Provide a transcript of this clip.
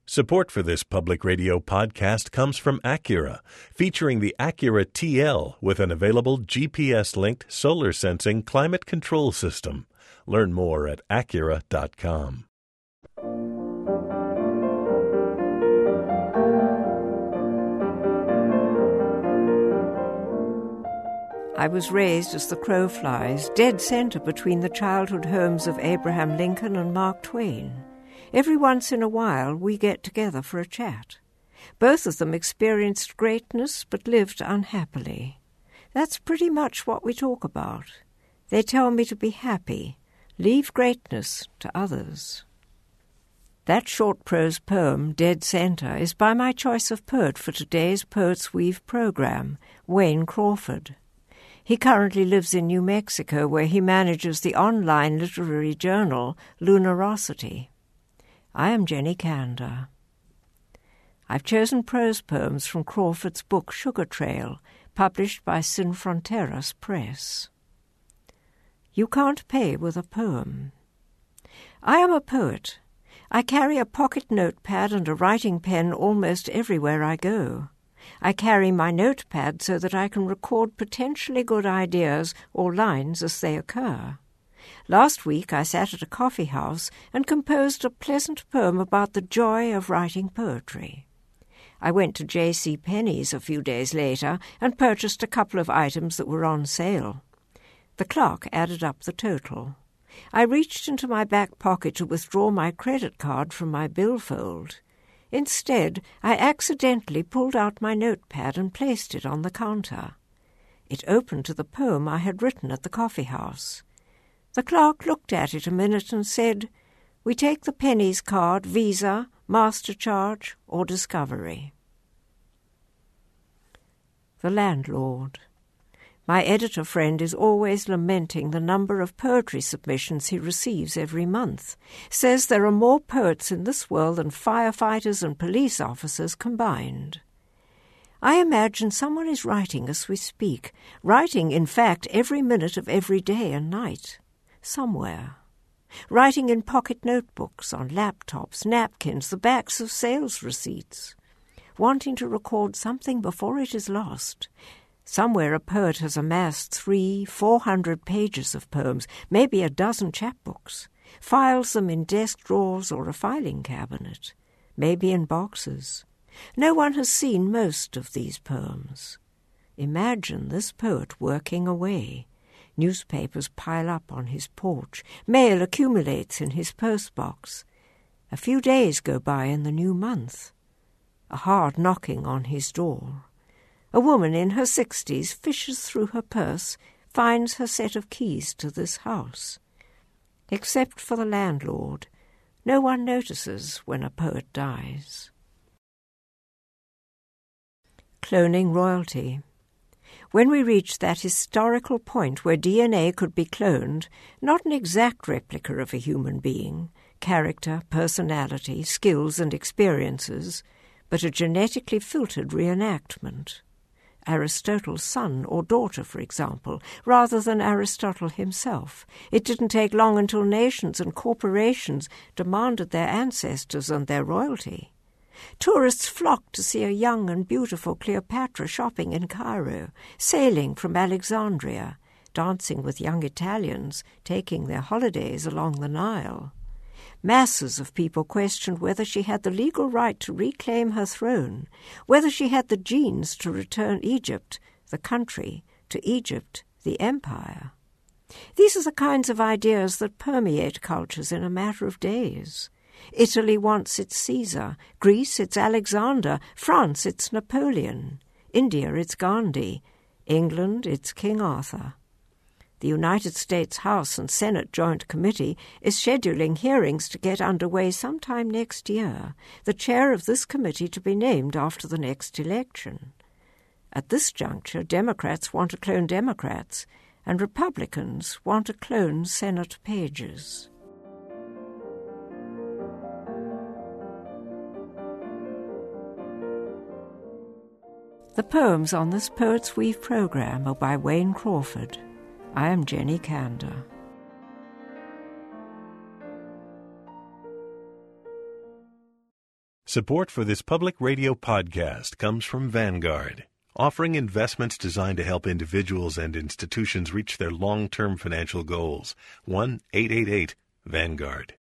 Support for this public radio podcast comes from Acura, featuring the Acura TL with an available GPS-linked solar sensing climate control system. Learn more at Acura.com. I was raised as the crow flies, dead center between the childhood homes of Abraham Lincoln and Mark Twain. Every once in a while we get together for a chat. Both of them experienced greatness but lived unhappily. That's pretty much what we talk about. They tell me to be happy, leave greatness to others. That short prose poem, Dead Center, is by my choice of poet for today's Poets Weave program, Wayne Crawford. He currently lives in New Mexico, where he manages the online literary journal Lunarosity. I am Jenny Kander. I've chosen prose poems from Crawford's book Sugar Trail, published by Sin Fronteras Press. You can't pay with a poem. I am a poet. I carry a pocket notepad and a writing pen almost everywhere I go. I carry my notepad so that I can record potentially good ideas or lines as they occur. Last week I sat at a coffee house and composed a pleasant poem about the joy of writing poetry. I went to J.C. Penney's a few days later and purchased a couple of items that were on sale. The clerk added up the total. I reached into my back pocket to withdraw my credit card from my billfold. Instead, I accidentally pulled out my notepad and placed it on the counter. It opened to the poem I had written at the coffee house. The clerk looked at it a minute and said, "We take the Penny's card, Visa, MasterCharge, or Discovery." The Landlord. My editor friend is always lamenting the number of poetry submissions he receives every month. Says there are more poets in this world than firefighters and police officers combined. I imagine someone is writing as we speak, writing, in fact, every minute of every day and night. Somewhere. Writing in pocket notebooks, on laptops, napkins, the backs of sales receipts. Wanting to record something before it is lost. Somewhere a poet has amassed 300-400 pages of poems, maybe a dozen chapbooks, files them in desk drawers or a filing cabinet, maybe in boxes. No one has seen most of these poems. Imagine this poet working away. Newspapers pile up on his porch. Mail accumulates in his postbox. A few days go by in the new month. A hard knocking on his door. A woman in her 60s fishes through her purse, finds her set of keys to this house. Except for the landlord, no one notices when a poet dies. Cloning royalty. When we reached that historical point where DNA could be cloned, not an exact replica of a human being, character, personality, skills and experiences, but a genetically filtered reenactment. Aristotle's son or daughter, for example, rather than Aristotle himself. It didn't take long until nations and corporations demanded their ancestors and their royalty. Tourists flocked to see a young and beautiful Cleopatra shopping in Cairo, sailing from Alexandria, dancing with young Italians, taking their holidays along the Nile. Masses of people questioned whether she had the legal right to reclaim her throne, whether she had the genes to return Egypt, the country, to Egypt, the empire. These are the kinds of ideas that permeate cultures in a matter of days. Italy wants its Caesar, Greece its Alexander, France its Napoleon, India its Gandhi, England its King Arthur. The United States House and Senate Joint Committee is scheduling hearings to get underway sometime next year, the chair of this committee to be named after the next election. At this juncture, Democrats want to clone Democrats, and Republicans want to clone Senate pages. The poems on this Poets Weave program are by Wayne Crawford. I am Jenny Kander. Support for this public radio podcast comes from Vanguard, offering investments designed to help individuals and institutions reach their long-term financial goals. 1-888-VANGUARD.